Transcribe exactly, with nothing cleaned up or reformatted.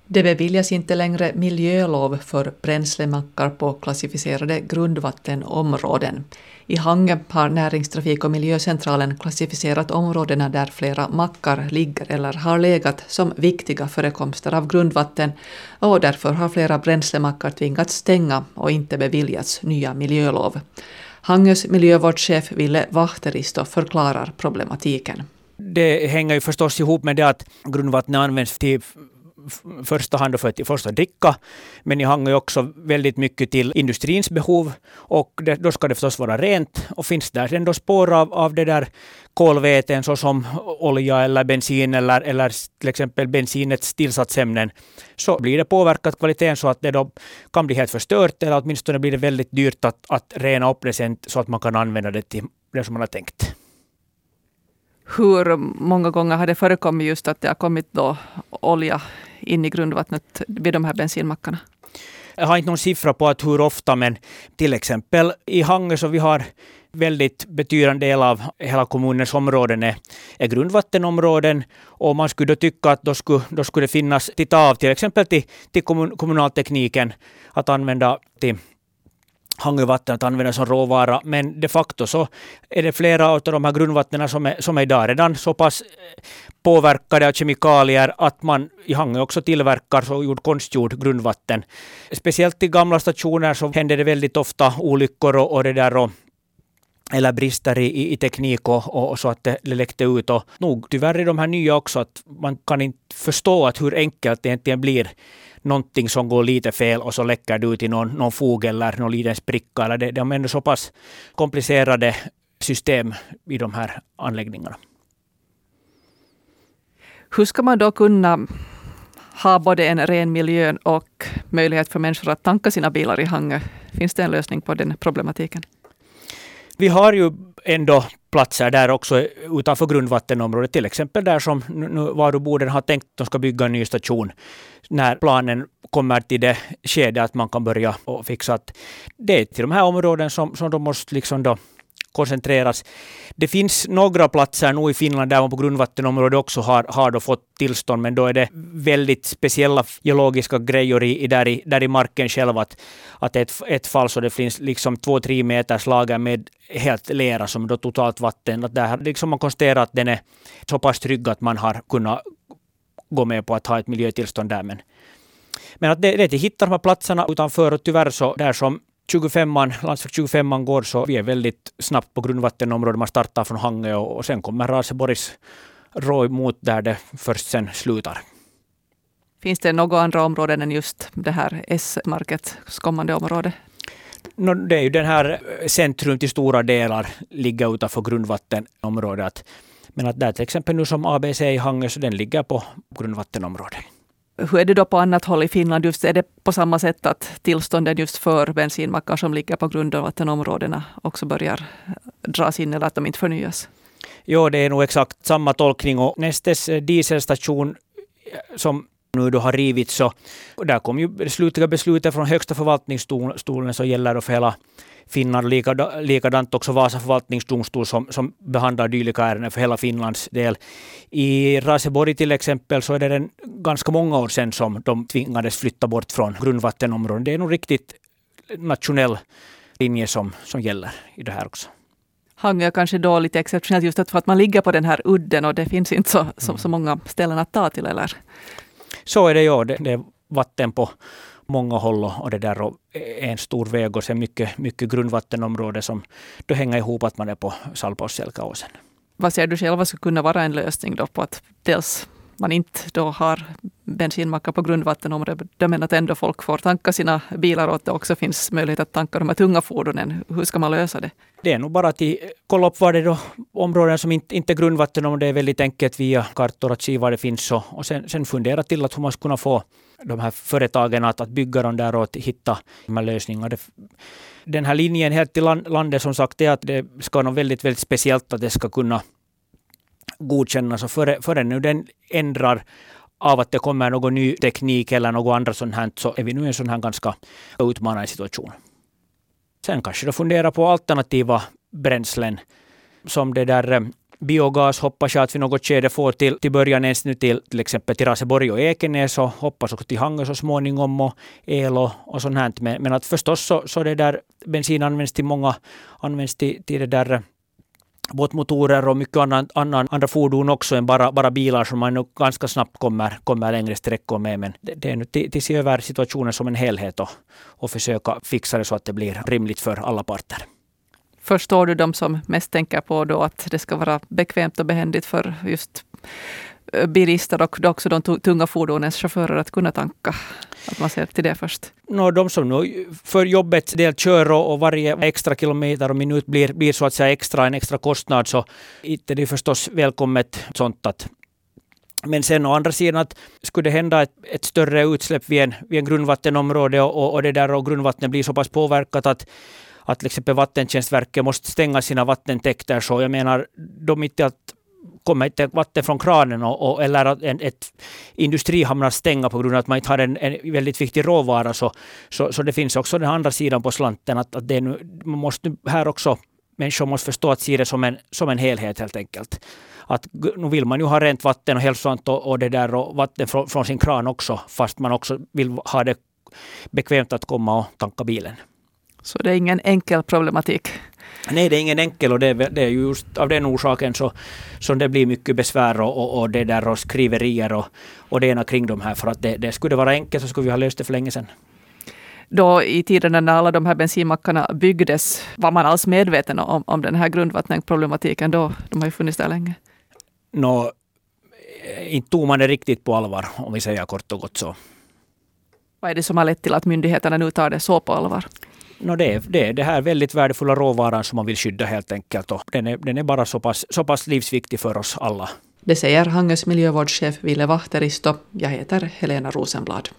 Det beviljas inte längre miljölov för bränslemackar på klassificerade grundvattenområden. I Hangö har Näringstrafik- och miljöcentralen klassificerat områdena där flera mackar ligger eller har legat som viktiga förekomster av grundvatten, och därför har flera bränslemackar tvingats stänga och inte beviljats nya miljölov. Hangös miljövårdschef Ville Vahteristo förklarar problematiken. Det hänger ju förstås ihop med det att grundvattnet används till första hand för att i första dricka, men i Hangö också väldigt mycket till industrins behov, och det, då ska det förstås vara rent, och finns där ändå spår av, av det där kolväten såsom olja eller bensin eller, eller till exempel bensinets tillsatsämnen, så blir det påverkat kvaliteten så att det då kan bli helt förstört, eller åtminstone blir det väldigt dyrt att, att rena upp det sen så att man kan använda det till det som man har tänkt. Hur många gånger har det förekommit just att det har kommit då olja in i grundvattnet vid de här bensinmackarna? Jag har inte någon siffra på att hur ofta, men till exempel i Hangö så vi har väldigt betydande del av hela kommunens områden är, är grundvattenområden, och man skulle då tycka att då skulle, då skulle det finnas titta av till exempel till, till kommun, kommunaltekniken att använda till Hangövatten att använda som råvara, men de facto så är det flera av de här grundvattnen som är, som är idag redan så pass påverkade av kemikalier att man i Hangö också tillverkar så gjord konstgjord grundvatten. Speciellt i gamla stationer så händer det väldigt ofta olyckor och, och det där och, eller brister i, i teknik och, och så att det läckte ut, och nog tyvärr är de här nya också att man kan inte förstå att hur enkelt det egentligen blir någonting som går lite fel och så läcker det ut i någon, någon fog eller någon liten spricka. Eller det, de är ändå så pass komplicerade system i de här anläggningarna. Hur ska man då kunna ha både en ren miljö och möjlighet för människor att tanka sina bilar i Hangö? Finns det en lösning på den problematiken? Vi har ju ändå platser där också utanför grundvattenområdet, till exempel där som nu Varuborden har tänkt att de ska bygga en ny station när planen kommer till det skede att man kan börja och fixa att det är till de här områden som, som de måste liksom då koncentreras. Det finns några platser nu i Finland där man på grundvattenområdet också har, har då fått tillstånd, men då är det väldigt speciella geologiska grejer i, där, i, där i marken själv, att, att ett, ett fall så det finns liksom två, tre meters lager med helt lera som då totalt vatten. Att där liksom man konstaterar att den är så pass trygg att man har kunnat gå med på att ha ett miljötillstånd där. Men, men att det, det är till hitta de här platserna utanför, och tyvärr så där som tjugofemman, landsväg tjugofemman går så vi är väldigt snabbt på grundvattenområdet. Man startar från Hangö och, och sen kommer Raseborgs rå emot där det först sen slutar. Finns det några andra områden än just det här S-markets kommande område? No, det är ju den här centrum till stora delar ligger utanför grundvattenområdet. Men att där till exempel nu som A B C i Hangö så den ligger på grundvattenområdet. Hur är det då på annat håll i Finland? Just är det på samma sätt att tillstånden just för bensinmackar som ligger på grundvattenområdena också börjar dras in eller att de inte förnyas? Jo, det är nog exakt samma tolkning, och Nestes dieselstation som nu då har rivits, så där kom ju det slutliga beslutet från högsta förvaltningsstolen som gäller då för hela Finland, likadant också Vasa förvaltningsdomstol som, som behandlar dylika ärenden för hela Finlands del. I Raseborg till exempel så är det en, ganska många år sedan som de tvingades flytta bort från grundvattenområden. Det är nog riktigt nationell linje som, som gäller i det här också. Hangö är kanske då lite exceptionellt just för att man ligger på den här udden och det finns inte så, så, så många ställen att ta till, eller? Så är det ju. Det, det är vatten på många håll och det där och en stor väg och sen mycket, mycket grundvattenområde som då hänger ihop att man är på Salpa och Selkaåsen. Vad ser du själva skulle kunna vara en lösning då på att dels man inte då har bensinmackar på grundvattenområdet, men att ändå folk får tanka sina bilar och att det också finns möjlighet att tanka de här tunga fordonen. Hur ska man lösa det? Det är nog bara att kolla upp var det då områden som inte, inte är grundvattenområden. Det är väldigt enkelt via kartor att se var det finns och, och sen, sen fundera till att hur man ska kunna få de här företagen att, att bygga dem där och att hitta de här lösningarna. Det, den här linjen helt till land, landet som sagt är att det ska vara väldigt, väldigt speciellt att det ska kunna godkännas och före, före nu den ändrar av att det kommer någon ny teknik eller något andra sånt här, så är vi nu i en sån här ganska utmanande situation. Sen kanske då fundera på alternativa bränslen som det där biogas hoppas jag att vi något skede får till, till början ens nu till till exempel till Raseborg och Ekenäs och hoppas också till Hangö så småningom och el och, och sånt här. Men, men att förstås så, så det där bensin används till många, används till, till det där båtmotorer och mycket annan, annan, andra fordon också än bara, bara bilar som man nu ganska snabbt kommer, kommer längre sträckor med. Men det, det är nu till, till se över situationen som en helhet och, och försöka fixa det så att det blir rimligt för alla parter. Förstår du de som mest tänker på då att det ska vara bekvämt och behändigt för just bilister och också de tunga fordonens chaufförer att kunna tanka? Att man ser till det först. No, de som nu för jobbet del kör och varje extra kilometer och minut blir, blir så att säga extra, en extra kostnad, så inte det är förstås välkommet sånt att. Men sen å andra sidan att skulle det hända ett, ett större utsläpp vid en, vid en grundvattenområde och, och, och det där och grundvattnet blir så pass påverkat att att till exempel Vattentjänstverket måste stänga sina vattentäkter, så jag menar de inte att kommer inte vatten från kranen och, och, eller att en, ett industri hamnar stänga på grund av att man inte har en, en väldigt viktig råvara, så, så, så det finns också den andra sidan på slanten att, att det är nu, man måste här också, människor måste förstå att se det som en, som en helhet helt enkelt. Att nu vill man ju ha rent vatten och hälsosamt och, och det där och vatten från, från sin kran också, fast man också vill ha det bekvämt att komma och tanka bilen. Så det är ingen enkel problematik? Nej, det är ingen enkel, och det är, det är just av den orsaken så, så det blir mycket besvär och, och, och det där och skriverier och, och det ena kring de här. För att det, det skulle vara enkelt så skulle vi ha löst det för länge sedan. Då i tiden när alla de här bensinmackarna byggdes, var man alls medveten om, om den här grundvattenproblematiken då? De har ju funnits där länge. Nå, inte tog man det riktigt på allvar, om vi säger kort och gott så. Vad är det som har lett till att myndigheterna nu tar det så på allvar? No, det, är, det är det här väldigt värdefulla råvaran som man vill skydda helt enkelt. Och den, är, den är bara så pass, så pass livsviktig för oss alla. Det säger Hangös miljövårdschef Ville Vahteristo. Jag heter Helena Rosenblad.